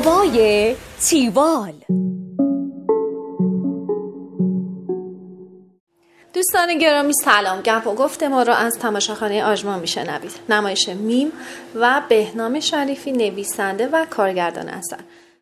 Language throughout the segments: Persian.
هوای تیوال. دوستان گرامی سلام. گپ و گفت ما را از تماشاخانه آژمان میشنوید. نمایش میم و بهنام شریفی نویسنده و کارگردان اثر.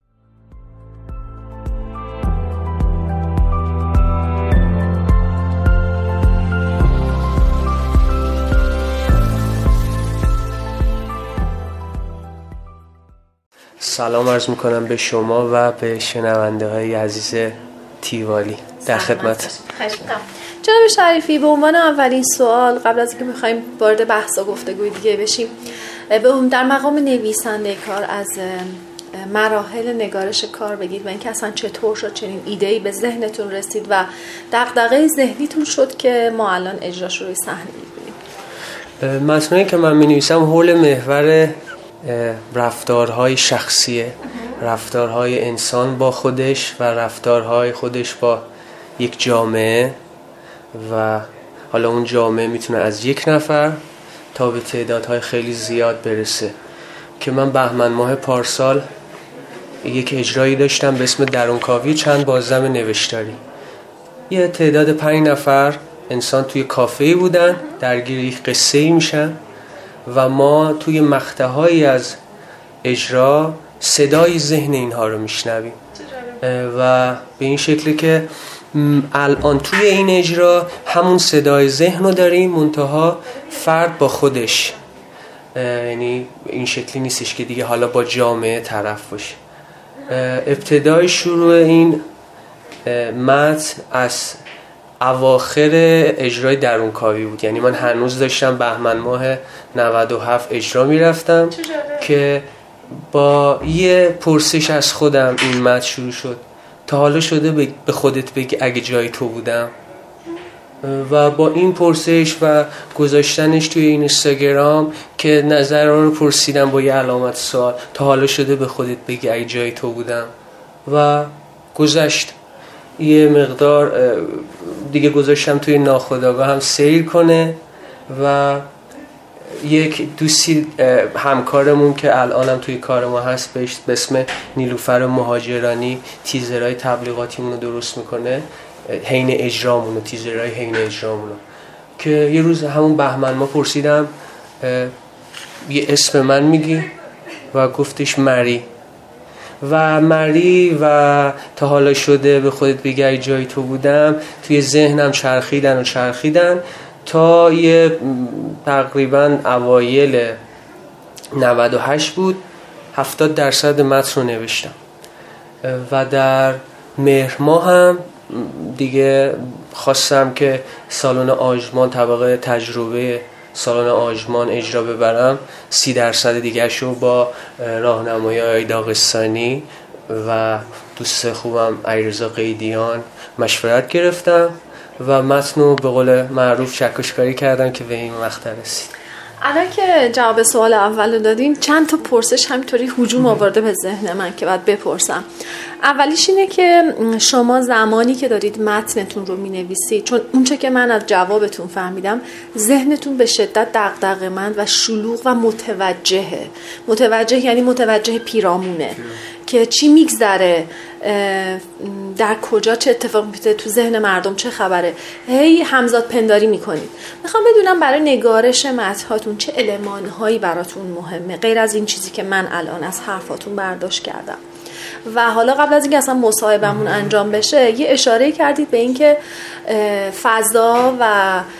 سلام عرض میکنم به شما و به شنونده های عزیز تیوالی. در خدمت. جناب شریفی، به عنوان اولین سوال قبل از اینکه بخوایم وارد بحث و گفتگوی دیگه بشیم، در مقام نویسنده کار از مراحل نگارش کار بگید و اینکه اصلا چطور شد چنین ایده‌ای به ذهنتون رسید و دغدغه ذهنیتون شد که ما الان اجراش روی صحنه می‌بینیم. متنی که من می‌نویسم حول محور رفتارهای شخصیه، رفتارهای انسان با خودش و رفتارهای خودش با یک جامعه، و حالا اون جامعه میتونه از یک نفر تا به تعدادهای خیلی زیاد برسه. که من بهمن ماه پارسال یک اجرایی داشتم به اسم درونکاوی چند بازدم نوشتاری. یه تعداد 5 نفر انسان توی کافه‌ای بودن، درگیر یک قصه‌ای میشن و ما توی مقطع‌هایی از اجرا صدای ذهن اینها رو میشنویم و به این شکلی که الان توی این اجرا همون صدای ذهن رو داریم، منتها فرد با خودش، یعنی این شکلی نیستش که دیگه حالا با جامعه طرف باشه. ابتدای شروع این متن از اواخر اجرای درونکاوی بود، یعنی من هنوز داشتم بهمن ماه 97 اجرا میرفتم که با یه پرسش از خودم این متن شروع شد. تا حالا شده به خودت بگی اگه جای تو بودم؟ و با این پرسش و گذاشتنش توی این اینستاگرام که نظران رو پرسیدم با یه علامت سوال، تا حالا شده به خودت بگی اگه جای تو بودم؟ و گذشت یه مقدار دیگه، گذاشتم توی ناخودآگاه هم سیر کنه و یک دوستی همکارمون که الانم توی کار ما هست به اسم نیلوفر مهاجرانی تیزرهای تبلیغاتیمون رو درست میکنه، حین اجرامونو، تیزرهای حین اجرامونو. که یه روز همون بهمن ما پرسیدم یه اسم من میگی؟ و گفتش مری. و مری و تا حالا شده به خودت بگی ای جای تو بودم توی ذهنم چرخیدن تا یه تقریبا اوایل 98 بود. 70% متن رو نوشتم و در مهر ماه هم دیگه خواستم که سالن آژمان، طبقه تجربه سالن آژمان اجرا ببرم. 30% دیگه شو با راهنمایی آقای داغستانی و دوست خوبم علیرضا قیدیان مشورت گرفتم و متن رو به قول معروف چکشکاری کردم که به این مقطع رسید. الان که جواب سوال اول رو دادین، چند تا پرسش همینطوری هجوم آورده به ذهن من که باید بپرسم. اولیش اینه که شما زمانی که دارید متنتون رو می‌نویسید، چون اونچه که من از جوابتون فهمیدم ذهنتون به شدت دغدغه‌مند و شلوغ و متوجه یعنی متوجه پیرامونه که چی میگذره، در کجا چه اتفاق میفته، تو ذهن مردم چه خبره، هی همزاد پنداری میکنید. میخوام بدونم برای نگارش متن‌هاتون چه المان‌هایی براتون مهمه غیر از این چیزی که من الان از حرفاتون برداشت کردم. و حالا قبل از اینکه اصلا مصاحبهمون انجام بشه یه اشاره کردید به اینکه فضا و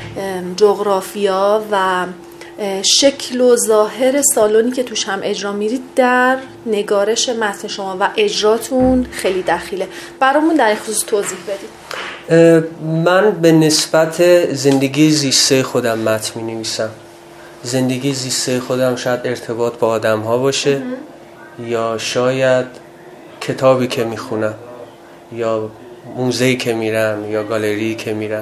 جغرافیا و شکل و ظاهر سالونی که توش هم اجرا میرید در نگارش متن شما و اجراتون خیلی دخیله. برامون در این خصوص توضیح بدید. من به نسبت زندگی زیسته خودم متن می‌نویسم. زندگی زیسته خودم شاید ارتباط با آدم‌ها باشه یا شاید کتابی که میخونم یا موزه‌ای که میرم یا گالری که میرم.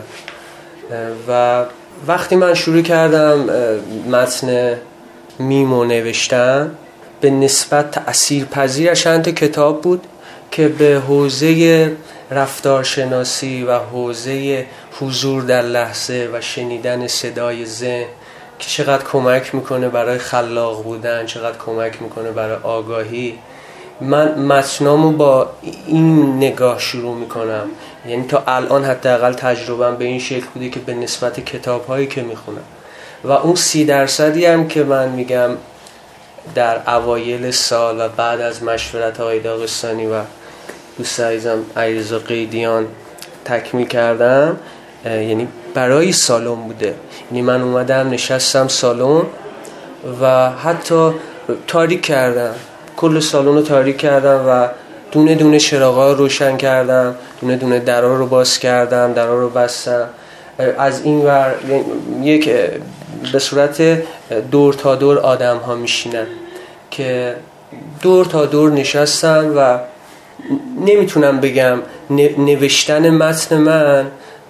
و وقتی من شروع کردم متن میمو نوشتن، به نسبت تأثیرپذیرش چند کتاب بود که به حوزه رفتارشناسی و حوزه حضور در لحظه و شنیدن صدای ذهن که چقدر کمک میکنه برای خلاق بودن، چقدر کمک میکنه برای آگاهی، من متنامو با این نگاه شروع میکنم. یعنی تا الان حداقل تجربه‌ام به این شکل بوده که به نسبت کتاب‌هایی که میخونم و اون 30% هم که من میگم در اوایل سال و بعد از مشورت آقای داغستانی و دوست عزیزم علیرضا قیدیان تکمیل کردم، یعنی برای سالن بوده. یعنی من اومدم نشستم سالن و حتی تاریک کردم، کل سالن رو تاریک کردم و دونه دونه چراغا رو روشن کردم، دونه دونه درا رو باز کردم، درا رو بستم. از این ور یک به صورت دور تا دور آدم ها میشینن که دور تا دور نشستن و نمیتونم بگم نوشتن متن من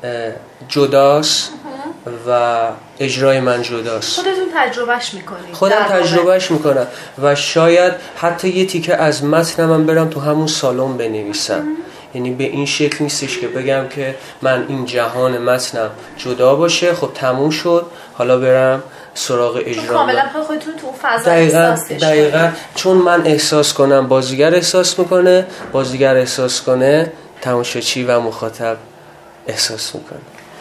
جداست و اجرای من جداست. خودتون تجربهش میکنید؟ خودم تجربهش میکنم و شاید حتی یه تیکه از متنم من برم تو همون سالن بنویسم. یعنی به این شکل نیستش که بگم که من این جهان متنم جدا باشه، خب تموم شد، حالا برم سراغ اجرا. کاملا خودتون تو فضا احساسش دقیقاً چون من احساس کنم بازیگر احساس میکنه، بازیگر احساس کنه تماشاچی و مخاطب احساس میکنه.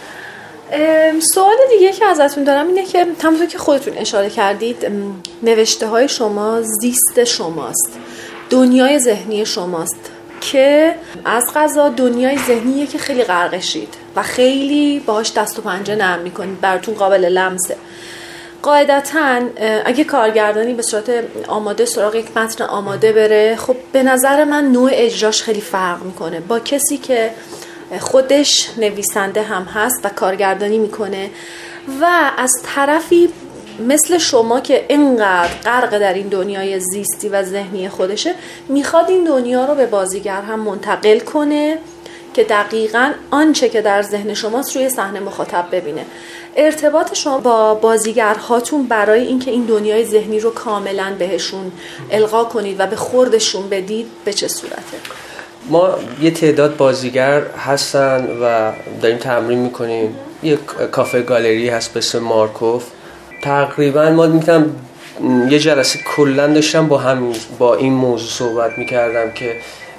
سوال دیگه که ازتون دارم اینه که همونطور که خودتون اشاره کردید نوشته های شما زیست شماست، دنیای ذهنی شماست که از قضا دنیای ذهنیه که خیلی غرقشید و خیلی باهاش دست و پنجه نرم میکنید، براتون قابل لمسه. قاعدتاً اگه کارگردانی به صورت آماده سراغ یک متن آماده بره، خب به نظر من نوع اجراش خیلی فرق میکنه با کسی که خودش نویسنده هم هست و کارگردانی میکنه و از طرفی مثل شما که اینقدر غرق در این دنیای زیستی و ذهنی خودشه، میخواد این دنیا رو به بازیگر هم منتقل کنه که دقیقاً آنچه که در ذهن شماست روی صحنه مخاطب ببینه. ارتباط شما با بازیگرهاتون برای اینکه این دنیای ذهنی رو کاملاً بهشون القا کنید و به خوردشون بدید به چه صورته؟ ما یه تعداد بازیگر هستن و داریم تمرین میکنیم. یه کافه گالری هست به اسم مارکوف. تقریبا ما میتونم یه جلسه کلن داشتم با این موضوع صحبت میکردم که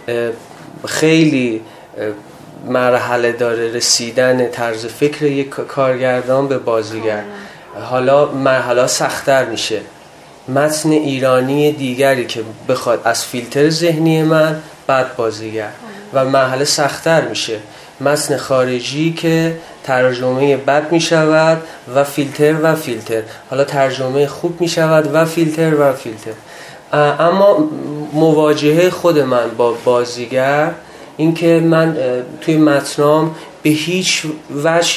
خیلی مرحله داره رسیدن طرز فکر یک کارگردان به بازیگر. حالا مرحله سخت‌تر میشه. متن ایرانی دیگری که بخواد از فیلتر ذهنی من بعد بازیگر و مرحله سخت‌تر میشه. متن خارجی که ترجمه بد میشود و فیلتر، حالا ترجمه خوب میشود و فیلتر. اما مواجهه خود من با بازیگر این که من توی متنام به هیچ وجه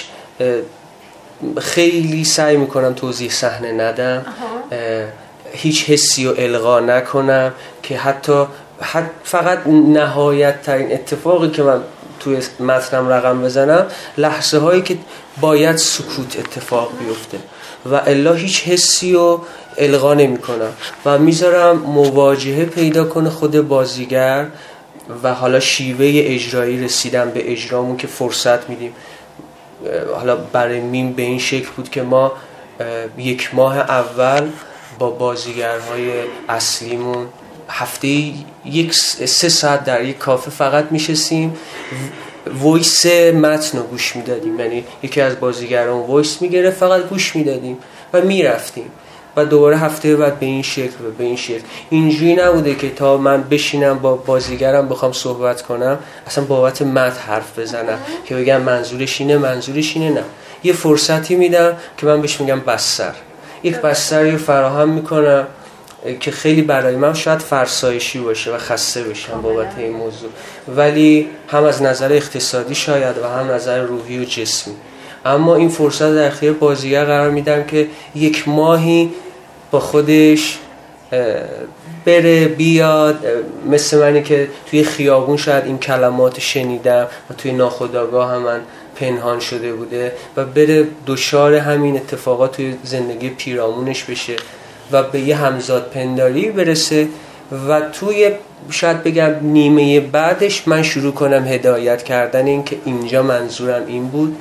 خیلی سعی میکنم توضیح صحنه ندم، هیچ حسی رو القا نکنم که حتی فقط نهایت ترین اتفاقی که من توی متنم رقم بزنم لحظه هایی که باید سکوت اتفاق بیفته و الا هیچ حسی رو القا نمی کنم و میذارم مواجهه پیدا کنه خود بازیگر و حالا شیوه اجرایی رسیدن به اجرامون که فرصت میدیم. حالا برای میم به این شکل بود که ما 1 ماه اول با بازیگرهای اصلیمون هفته 3 ساعت در یک کافه فقط میشستیم، وایس متن رو گوش میدادیم. یعنی یکی از بازیگران وایس میگرفت، فقط گوش میدادیم و میرفتیم و دوباره هفته بعد به این شکل. اینجوری نبوده که تا من بشینم با بازیگرم بخوام صحبت کنم اصلا بابت متن حرف بزنم که بگم منظورش اینه نه. یه فرصتی میدم که من بهش میگم بستر، یک بستری رو فراهم میکنم که خیلی برای من شاید فرسایشی باشه و خسته بشم بابت این موضوع، ولی هم از نظر اقتصادی شاید و هم نظر روحی و جسمی. اما این فرصت در اختیار بازیگر قرار میدم که 1 ماهی با خودش بره بیاد، مثل منی که توی خیابون شاید این کلمات شنیدم و توی ناخودآگاه من پنهان شده بوده و بره دچار همین اتفاقات توی زندگی پیرامونش بشه و به یه همزاد پنداری برسه و توی شاید بگم نیمه بعدش من شروع کنم هدایت کردن این که اینجا منظورم این بود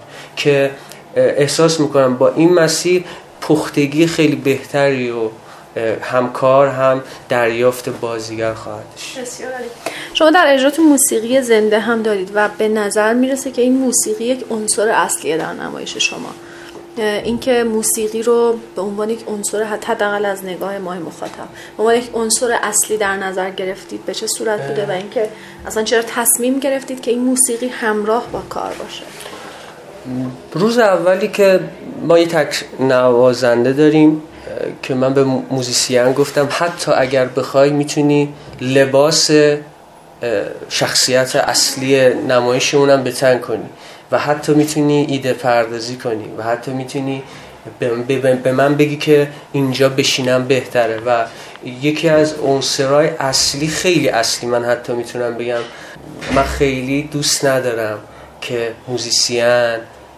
که احساس میکنم با این مسیر پختگی خیلی بهتری رو همکار هم دریافت بازیگر خواهد داشت. بسیار عالی. شما در اجرات موسیقی زنده هم دارید و به نظر میرسه که این موسیقی یک عنصر اصلیه در نمایش شما. اینکه موسیقی رو به عنوان یک عنصر حداقل از نگاه ما مخاطب به عنوان یک عنصر اصلی در نظر گرفتید، به چه صورت بوده و اینکه اصلا چرا تصمیم گرفتید که این موسیقی همراه با کار باشه؟ روز اولی که ما یه تک نوازنده داریم که من به موزیسین گفتم حتی اگر بخوای میتونی لباس شخصیت اصلی نمایشمونم بتن کنی و حتی میتونی ایده پردازی کنی و حتی میتونی به من بگی که اینجا بشینم بهتره. و یکی از عنصرهای اصلی، خیلی اصلی، من حتی میتونم بگم من خیلی دوست ندارم که موزیسین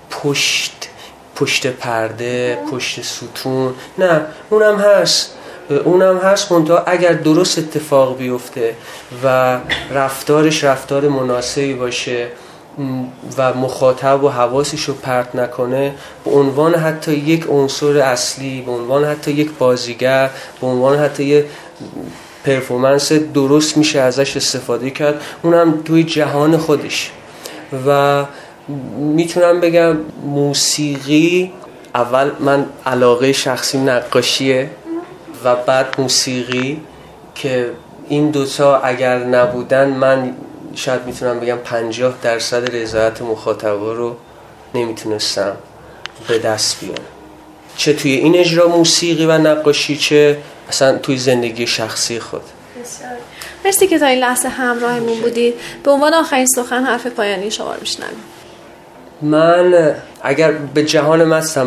پشت پرده، پشت ستون، نه اونم هست منتها اگر درست اتفاق بیفته و رفتارش رفتار مناسبی باشه و مخاطب و حواسش رو پرت نکنه، به عنوان حتی یک عنصر اصلی، به عنوان حتی یک بازیگر، به عنوان حتی یک پرفورمنس درست میشه ازش استفاده کرد، اونم توی جهان خودش. و میتونم بگم موسیقی، اول من علاقه شخصی نقاشیه و بعد موسیقی، که این دوتا اگر نبودن من شاید میتونم بگم 50% رضایت مخاطبا رو نمیتونستم به دست بیارم، چه توی این اجرا موسیقی و نقاشی، چه اصلا توی زندگی شخصی خود. مرسی که تا این لحظه همراهمون بودید. به عنوان آخرین سخن حرف پایانی شما رو میشنویم. من اگر به جهان متن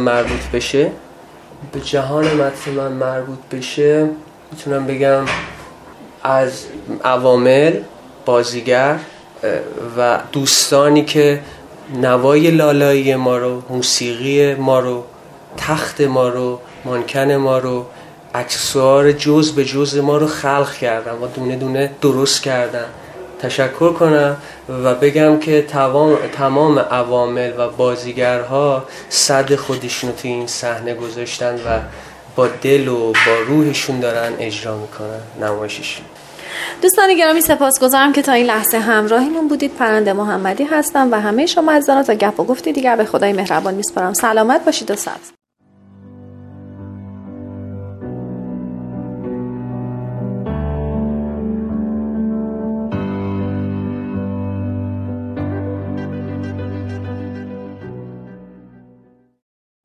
من مربوط بشه میتونم بگم از عوامل، بازیگر و دوستانی که نوای لالایی ما رو، موسیقی ما رو، تخت ما رو، مانکن ما رو، اکسسوار جز به جز ما رو خلق کردن و دونه دونه درست کردن، تشکر کنم و بگم که تمام عوامل و بازیگرها صد خودشونو توی این صحنه گذاشتن و با دل و با روحشون دارن اجرا میکنن نمایششون. دوستان گرامی سپاسگزارم که تا این لحظه همراهیمون بودید. پرنده محمدی هستم و همه شما عزیزان تا گپ و گفت دیگر به خدای مهربان میسپارم. سلامت باشید و سبز.